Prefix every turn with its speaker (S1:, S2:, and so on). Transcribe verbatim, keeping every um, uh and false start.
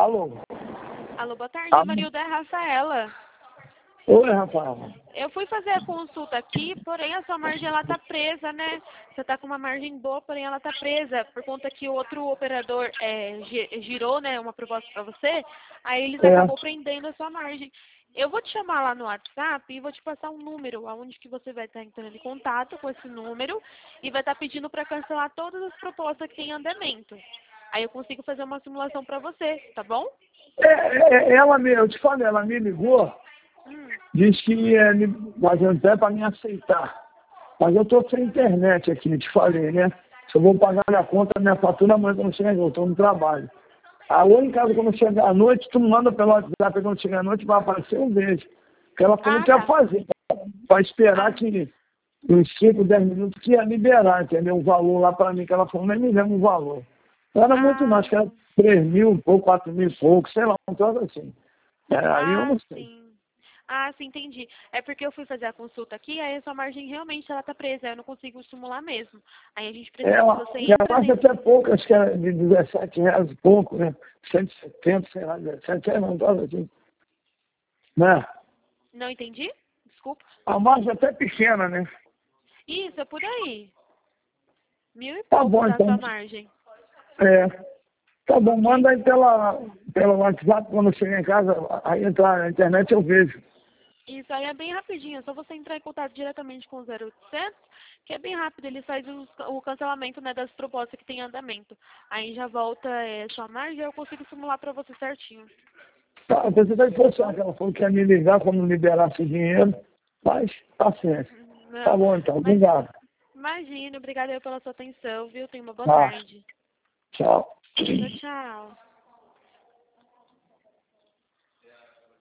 S1: Alô?
S2: Alô, boa tarde,
S1: Alô?
S2: Marilda, é a Rafaela.
S1: Oi, Rafaela.
S2: Eu fui fazer a consulta aqui, porém a sua margem ela tá presa, né? Você tá com uma margem boa, porém ela tá presa, por conta que o outro operador é, gi- girou, né, uma proposta para você, aí eles
S1: É.
S2: acabou prendendo a sua margem. Eu vou te chamar lá no WhatsApp e vou te passar um número, aonde que você vai estar entrando em contato com esse número e vai estar pedindo para cancelar todas as propostas que tem em andamento. Aí eu consigo fazer uma simulação para você, tá bom?
S1: É, é, ela me, eu te falei, ela me ligou,
S2: Hum.
S1: disse que ia me fazer até para me aceitar. Mas eu estou sem internet aqui, te falei, né? Se eu vou pagar minha conta, minha fatura, amanhã quando chegar, eu estou no trabalho. A única casa quando chegar à noite, tu manda pelo WhatsApp, quando chegar à noite vai aparecer, eu vejo. Porque ela falou
S2: Ah,
S1: que ia
S2: tá.
S1: fazer, para esperar
S2: Ah,
S1: que uns cinco, dez minutos que ia liberar, entendeu? O valor lá para mim, que ela falou, nem me lembro o valor. Não era muito não,
S2: ah,
S1: acho que era três mil, um pouco, quatro mil e pouco, sei lá, um troço assim. É, aí eu
S2: ah,
S1: não sei.
S2: sim. Ah, sim, entendi. É porque eu fui fazer a consulta aqui, aí a sua margem realmente ela tá presa, eu não consigo estimular mesmo. Aí a gente precisa que
S1: Ela
S2: você
S1: já
S2: entre
S1: passa
S2: nesse...
S1: até pouco, acho que era de dezessete reais e pouco, né? cento e setenta, sei lá, dezessete reais, não, um troço assim. Né?
S2: Não entendi? Desculpa.
S1: A margem é até pequena, né?
S2: Isso, é por aí. Mil e
S1: Tá
S2: pouco
S1: bom,
S2: tá a sua
S1: então.
S2: margem.
S1: É. Tá bom,
S2: Ok?
S1: manda aí pela, pelo WhatsApp, quando eu chegar em casa, aí entrar na internet eu vejo.
S2: Isso aí é bem rapidinho, é só você entrar em contato diretamente com o zero oitocentos, que é bem rápido, ele faz os- o cancelamento, né, das propostas que tem em andamento. Aí já volta é, sua margem e eu consigo simular para você certinho.
S1: Tá, eu pensei que fosse
S2: Tá bom?
S1: ela, que ela falou que ia me ligar quando liberasse o dinheiro, mas paciência. Tá
S2: Não,
S1: bom, então,
S2: mas
S1: obrigado.
S2: imagina, obrigada aí pela sua atenção, viu? Tenha uma boa
S1: Tá,
S2: tarde.
S1: tchau.
S2: Tchau, tchau.